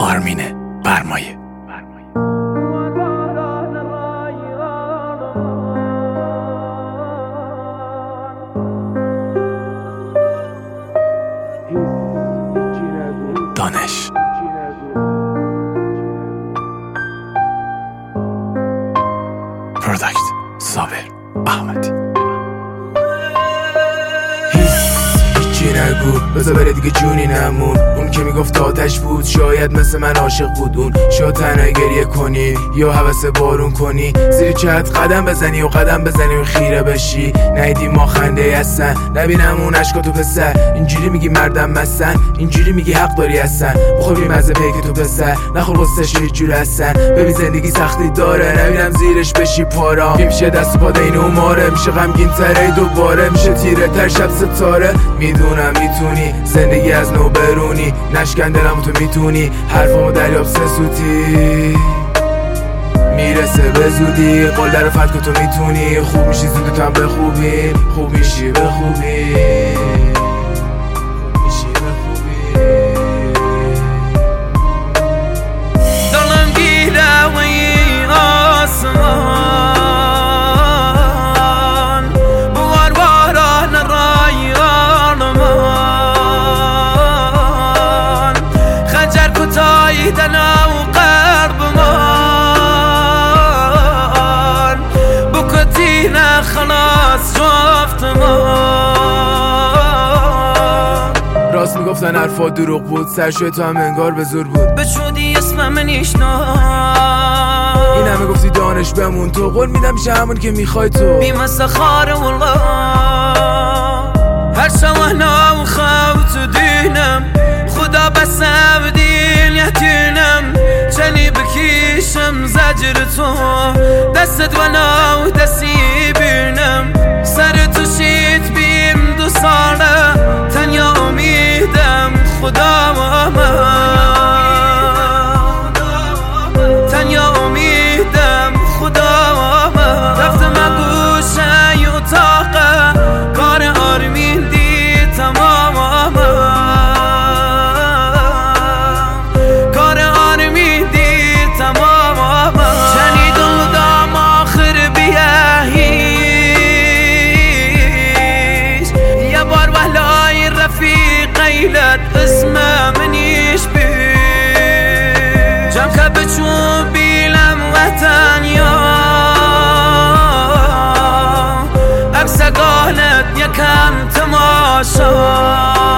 آرمین برمایه. دانش پروداکت صابر احمدی. هیچی نگو بذار بره دیگه جونی نمون. اون که میگفت آتش بود شاید مثل من عاشق بود. اون شاید تنها گریه کنی یا حوث بارون کنی، زیر چت قدم بزنی و قدم بزنی و خیره بشی. نیدی ما خنده هستن نبینم اون عشقا تو پسر. اینجوری میگی مردم مستن، اینجوری میگی حق داری هستن. بخور بی مزه پیک تو پسر، نخور قصهش هیچ جور هستن. ببین زندگی سختی داره نبینم زیرش بشی پارا. میشه دست و پا دین ماره، میشه غمگین تره دوباره، میشه تیره تر شب ستاره. میدونم میتونی زندگی از نو برونی، نشکن دلمو تو میتونی حرفامو دریاب سه سوتی. میرسه به زودی قول در فتک تو میتونی. خوب میشی زود تو هم به خوبی، خوب میشی به خوبی. دلم گیره و این آسمان بوار باران رایان من خنجر کتایی دنا و قرب من بکتینه خلاص جفت من. راست میگفتن حرفا دروغ بود، سرشوی تو هم انگار به زور بود. بچودی اسمم نیشنا این همه گفتی دانش بمون، تو قول میدم میشه همون که میخوای تو. بی مسخار والله هر سوهنا و خوت دینم خدا بسم دین یتینم. چنی بکیشم زجر تو دستت و نو دستی بینم. سر تو شید بیم دو ساله تنیا امیدم خدا و من. تنیا امیدم خدا و من. رفتم گوشه اتاقه کار آرمین دی تمام کار آرمین دی تمام. شنیدم دام آخر بیه هیچ یه بار وحلای رفیق قیلت اسم منیش بی جم که بچون بیلم وطن یا عکس گانت یکم تماشا.